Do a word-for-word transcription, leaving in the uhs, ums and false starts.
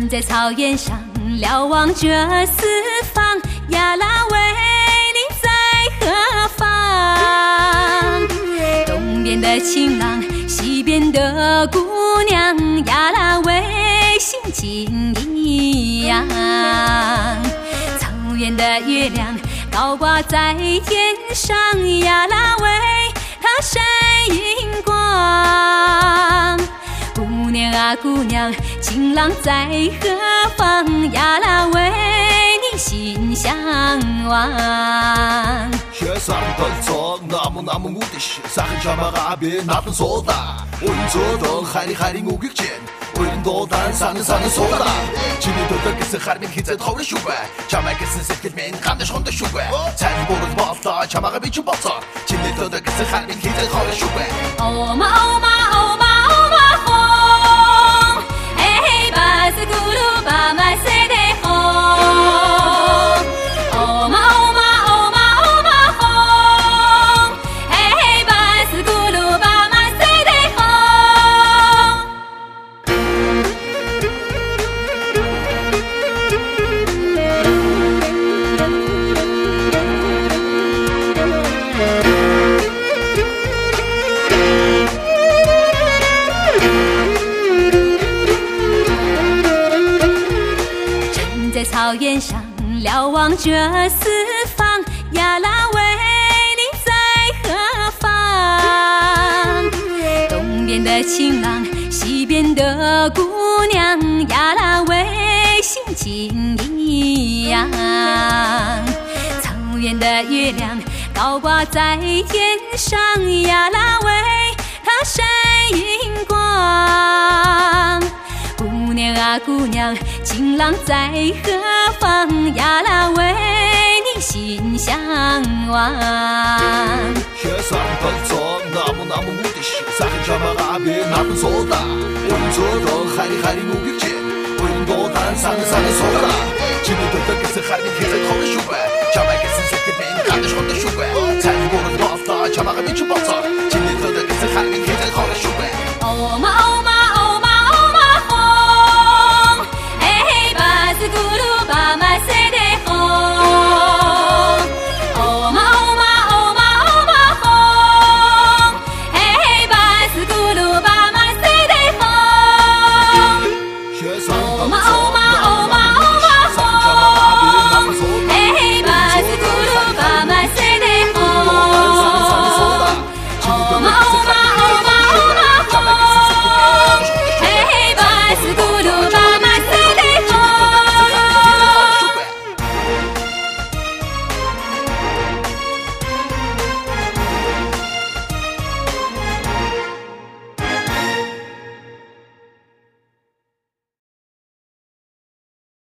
在草原上瞭望着四方，呀啦喂，你在何方？东边的情郎，西边的姑娘，呀啦喂，心情一样。草原的月亮高挂在天上，呀啦喂，它闪银光。姑娘啊姑娘，情郎在何方？呀啦喂，你心向往。 雪上的车那么那么我的心，山海角马那边那份说大，我用车灯海里海里我遇见，为人多单上人上人说大，今年都在给是海里面开在头的血管，加麦给是谁的面看得上的血管，财富波动的爆发，加马还没去爆炸，今年都在给是海里面开在头的血管。 哦嘛哦嘛哦嘛哦嘛红，嘿嘿巴斯咕噜巴马塞得红。哦嘛哦嘛哦嘛哦嘛红，嘿嘿巴斯咕噜巴马塞得红。在草原上瞭望着四方，呀啦喂，你在何方？东边的情郎，西边的姑娘，呀啦喂，心情一样。草原的月亮高挂在天上，呀啦喂，它闪银光。姑娘啊姑娘，情郎在何方？呀啦喂，你心向往。 雪上的车那么那么我的心，山海角马那边那份说大，我用车灯海里海里我遇见，为人多单上人上人说大，今年都在给是海里面开在头的血管，加麦给是谁的面看得上的血管，财富波动的爆发，加马还没去爆炸，今年都在给是海里面开在头的血管。 哦嘛哦